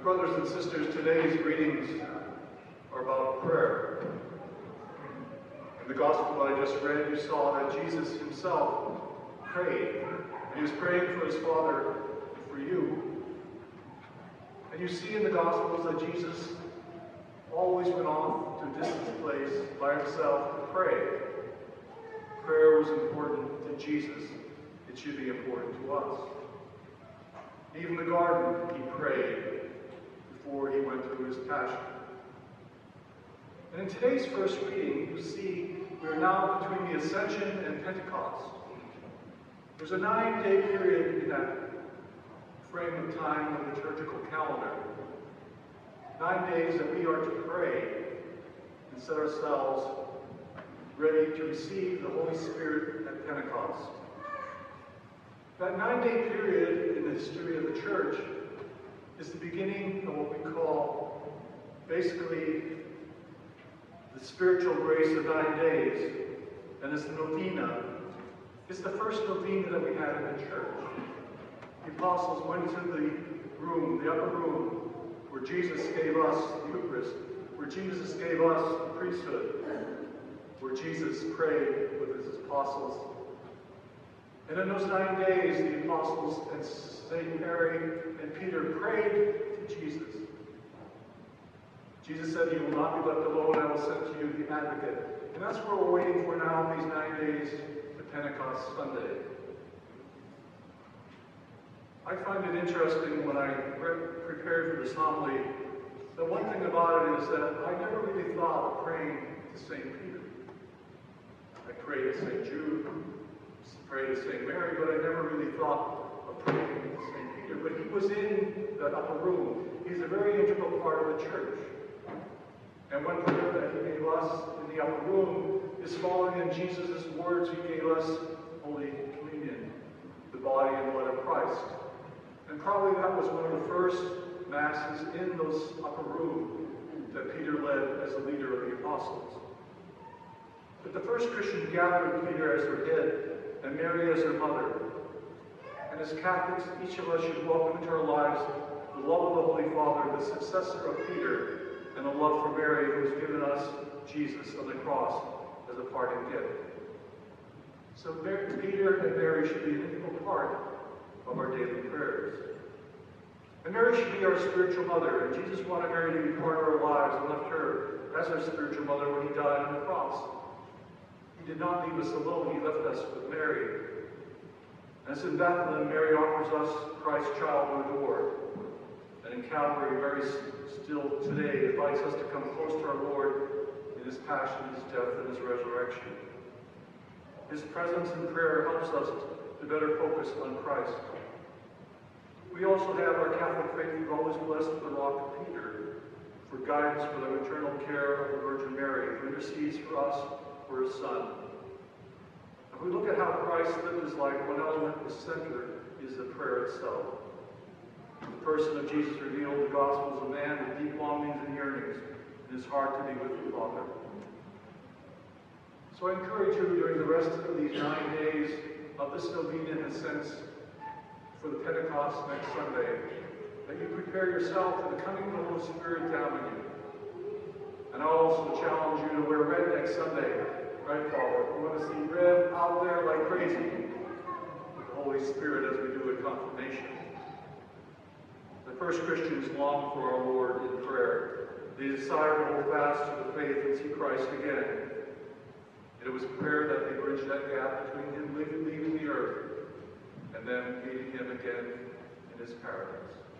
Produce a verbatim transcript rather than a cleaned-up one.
Brothers and sisters, today's readings are about prayer. In the gospel that I just read, you saw that Jesus himself prayed. And he was praying for his Father and for you. And you see in the Gospels that Jesus always went off to a distant place by himself to pray. Prayer was important to Jesus. It should be important to us. Even in the garden, he prayed before he went through his passion. And in today's first reading, you see we are now between the Ascension and Pentecost. There's a nine-day period in that frame of time in the liturgical calendar. Nine days that we are to pray and set ourselves ready to receive the Holy Spirit at Pentecost. That nine-day period in the history of the Church is the beginning of what we call basically the spiritual grace of nine days, and it's the novena. It's the first novena that we had in the church. The apostles went into the room, the upper room, where Jesus gave us the Eucharist, where Jesus gave us the priesthood, where Jesus prayed with his apostles. And in those nine days, the apostles and Saint Mary and Peter prayed to Jesus. Jesus said, "You will not be left alone, I will send to you the advocate." And that's what we're waiting for now, these nine days to Pentecost Sunday. I find it interesting when I prepared for this homily, that one thing about it is that I never really thought of praying to Saint Peter. I prayed to Saint Jude, prayed to Saint Mary, but I never really thought of praying to Saint Peter. But he was in that upper room. He's a very integral part of the church. And one prayer that he gave us in the upper room is following in Jesus' words. He gave us Holy Communion, the body and blood of Christ. And probably that was one of the first masses in those upper room that Peter led as the leader of the apostles. But the first Christian gathered with Peter as their head and Mary as their mother. And as Catholics, each of us should welcome into our lives the love of the Holy Father, the successor of Peter, and the love for Mary, who has given us Jesus on the cross as a parting gift. So Peter and Mary should be an integral part of our daily prayers. And Mary should be our spiritual mother, and Jesus wanted Mary to be part of our lives and left her as our spiritual mother when he died on the cross. He did not leave us alone, he left us with Mary. As in Bethlehem, Mary offers us Christ's child to adore. And in Calvary, Mary still today invites us to come close to our Lord in his passion, his death, and his resurrection. His presence in prayer helps us to better focus on Christ. We also have our Catholic faith. We've always blessed the rock of Peter for guidance for the maternal care of the Virgin Mary, who intercedes for us for his Son. If we look at how Christ lived his life, one element at the center is the prayer itself. The person of Jesus revealed the Gospels of man with deep longings and yearnings in his heart to be with the Father. So I encourage you during the rest of these nine days of this novena, in a sense, for the Pentecost next Sunday, that you prepare yourself for the coming of the Holy Spirit down on you. And I also challenge you to wear red next Sunday, right, Father? We want to see red out there like crazy with the Holy Spirit as we do at confirmation. The first Christians long for our Lord in prayer. They desire to hold fast to the faith and see Christ again. And it was prayer that they bridged that gap between him leaving the earth and then meeting him again in his paradise.